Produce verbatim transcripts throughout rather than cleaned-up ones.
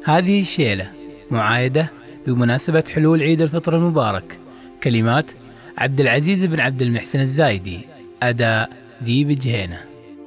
هذه الشيلة معايدة بمناسبة حلول عيد الفطر المبارك. كلمات عبد العزيز بن عبد المحسن الزايدي، أداء ذيب جهينة.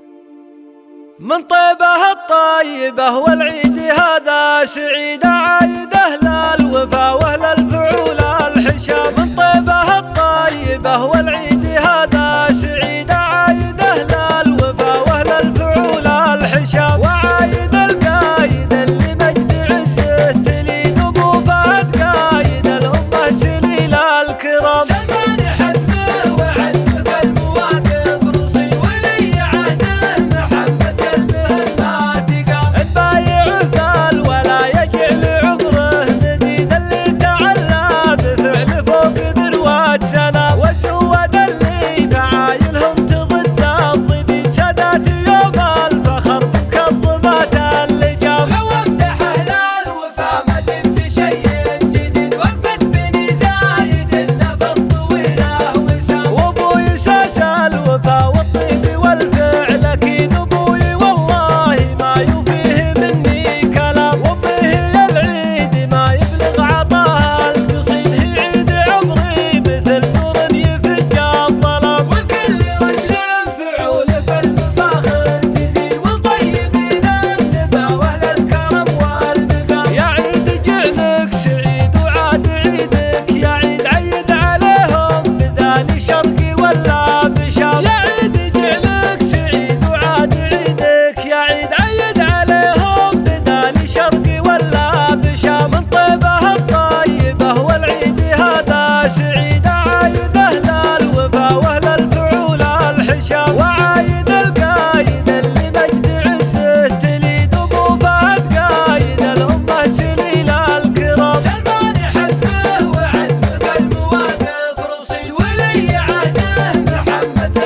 من طيبه الطيبة والعيد هذا سعيد عايد أهل الوفا وأهل الفعول الحشا. من طيبه الطيبة والعيد هذا سعيد عايد أهل الوفا وأهل الفعول الحشا. وعايد القايد اللي مجد عزه تليد أبو فهد قايد الأمة سليل الكرام. سلمان حزمه وعزمه في المواقف رصيد ولي عهده محمد المهمات قام. نبايعه قال ولا يجعل عمره مديد اللي تعلى بفعل فوق ذروات سنة. والزود اللي فعايلهم تضد الضديد سادات يوم الفخر بمكظمات اللجام. لو امدح اهل الوفا ما دمت شيء جديد وقفت بني زايد النفط طويله وسام. وابوي ساس الوفا والطيب والفعل اكيد ابوي والله ما يوفيه مني كلام. وامه هي العيد ما يبلغ عطاها القصيد هي عيد عمري مثل نور يفج الظلام. والكل رجل فعول بالمفاخر تزيد والطيبين النبا واهل الكرم والمقام. يا عيد جعلك سعيد وعاد عيدك يا عيد عيد عليهم بداني شرقي ولا بشام. يا عيد جعلك سعيد وعاد عيدك يا عيد عيد عليهم بداني شرقي ولا بشام. من طيبه الطيبة والعيد هذا سعيد عايد أهل الوفا وأهل الفعول الحشا. وعايد القايد اللي مجد عزه تليد أبو فهد قايد الأمة سليل الكرام. سلمان حزمه وعزمه في المواقف رصيد ولي عهده محمد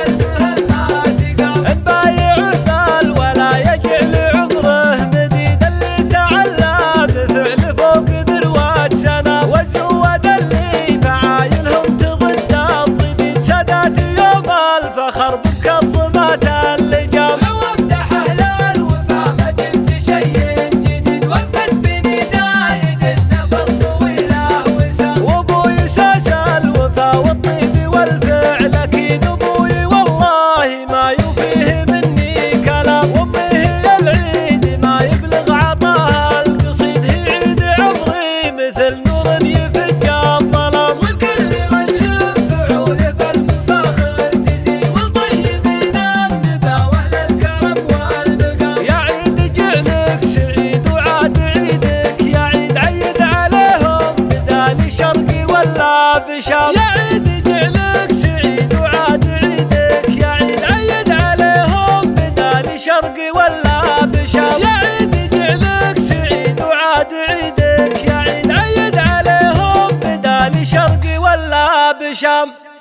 المهمات قام. نبايعه قال ولا يجعل عمره مديد اللي تعلى بفعل فوق ذروات سنة. والزود اللي فعايلهم تضد الضديد سادات يوم الفخر بمكظمات اللجام. لو امدح اهل الوفا ما جبت شيء جديد وقفت بني زايد النفط طويله وسام. وابوي ساس الوفا والطيب والفعل اكيد ابوي والله ما يوفيه مني كلام. وامه هي العيد ما يبلغ عطاها القصيد هي عيد عمري مثل نور يفج الظلام. والكل رجل فعول بالمفاخر تزيد والطيبين النبا واهل الكرم والمقام. يا عيد جعلك سعيد وعاد عيدك يا عيد عيد عليهم بداني شرقي ولا بشام. يا عيد جعلك سعيد وعاد عيدك يا عيد عيد عليهم بداني شرقي ولا بشام. يا عيد جعلك سعيد وعاد عيدك يا عيد عيد عليهم بداني شرقي ولا بشام.